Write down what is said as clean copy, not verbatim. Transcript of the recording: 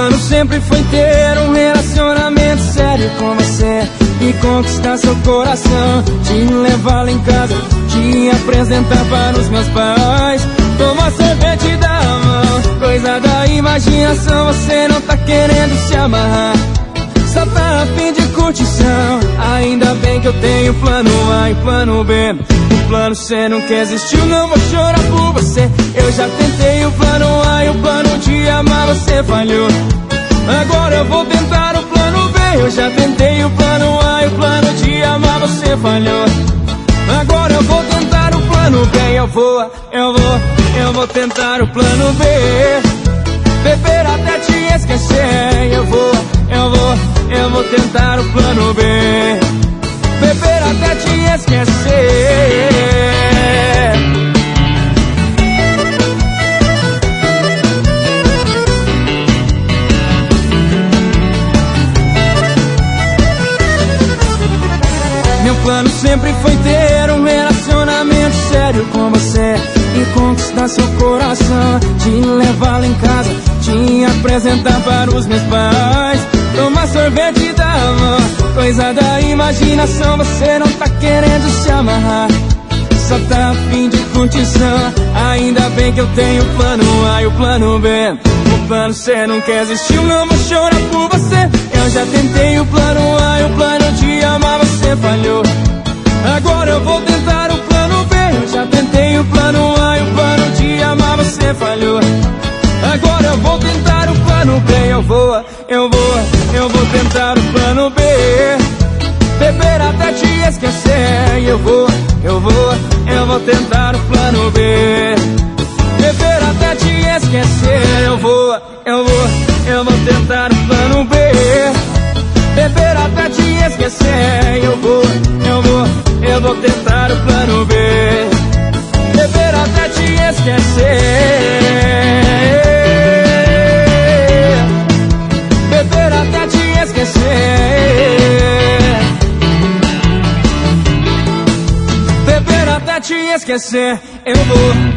plano sempre foi ter um relacionamento sério com você e conquistar seu coração, te levar lá em casa, te apresentar para os meus pais, tomar sorvete e dar a mão, coisa da imaginação. Você não tá querendo se amarrar, só tá a fim de curtição. Ainda bem que eu tenho plano A e plano B. O plano C nunca existiu, não vou chorar por você. Eu já tentei o plano A e o plano de amar, você falhou. Agora eu vou tentar o plano B. Eu já tentei o plano A e o plano de amar, você falhou. Agora eu vou tentar o plano B. Eu vou tentar o plano B. Beber até te esquecer. Eu vou tentar o plano B. Beber até te esquecer. Meu plano sempre foi ter um relacionamento sério com você e conquistar seu coração, te levar lá em casa, te apresentar para os meus pais, tomar sorvete e dar a mão, coisa da imaginação. Você não tá querendo se amarrar, só tá a fim de curtição. Ainda bem que eu tenho o plano A e o plano B. O plano C nunca existiu, não vou chorar por você. Eu já tentei o plano A e o plano de amar, você falhou. Agora eu vou tentar o plano B. Eu já tentei o plano A e o plano de amar, você falhou. Agora eu vou tentar o plano B. Eu vou tentar o plano B. Beber até te esquecer. Eu vou tentar o plano B. Beber até te esquecer. Eu vou tentar o plano B. Beber até te esquecer. Eu vou tentar o plano B. Beber até te esquecer. Beber até te esquecer. Beber até te esquecer. Eu vou